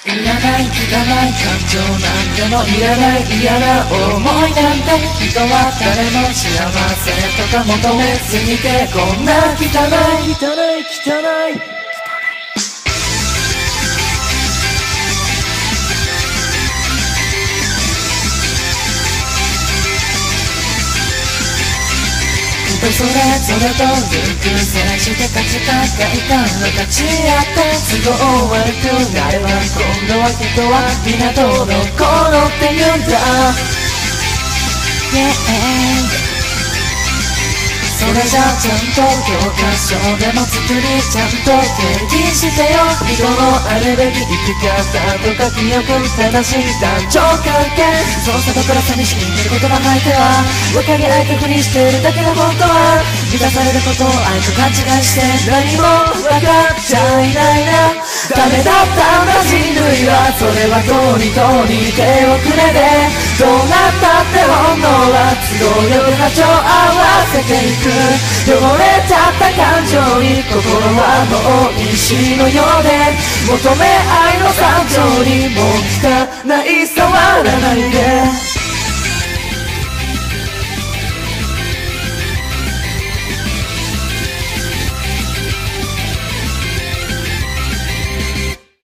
いらない汚い感情なんでもいらない嫌な思いなんて人は誰も幸せとか求めすぎてこんな汚い人それぞれと熟成して価値観がいたの立ち会って都合悪くなれば今度は人は港の頃って言うんだ、それじゃちゃんと教科書でも作りちゃんと定義してよ人のあるべき生き方とか記憶正しい男女関係そうさとから寂しい言葉吐いては分かり合えてふりしてるだけの本当は満たされることを愛と勘違いして何も分かっちゃいないなダメだったんだ人類はそれはどうに手をくれでどうなったって本能は都合よく波長合わせていく汚れちゃった感情に心はもう石のようで求め愛の惨状にもう汚い触らないで